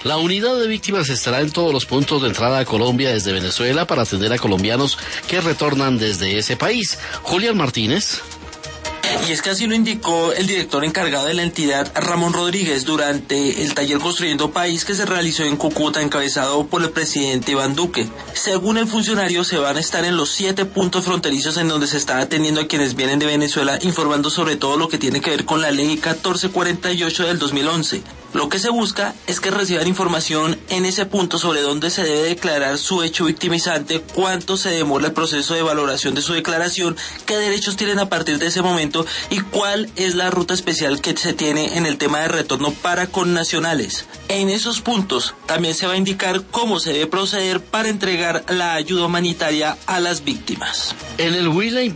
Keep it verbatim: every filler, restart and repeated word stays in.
La unidad de víctimas estará en todos los puntos de entrada a Colombia desde Venezuela para atender a colombianos que retornan desde ese país. Julián Martínez. Y es que así lo indicó el director encargado de la entidad, Ramón Rodríguez, durante el taller Construyendo País que se realizó en Cúcuta, encabezado por el presidente Iván Duque. Según el funcionario, se van a estar en los siete puntos fronterizos en donde se está atendiendo a quienes vienen de Venezuela, informando sobre todo lo que tiene que ver con la ley catorce cuarenta y ocho del dos mil once. Lo que se busca es que reciban información en ese punto sobre dónde se debe declarar su hecho victimizante, cuánto se demora el proceso de valoración de su declaración, qué derechos tienen a partir de ese momento y cuál es la ruta especial que se tiene en el tema de retorno para connacionales. En esos puntos también se va a indicar cómo se debe proceder para entregar la ayuda humanitaria a las víctimas. En el Huila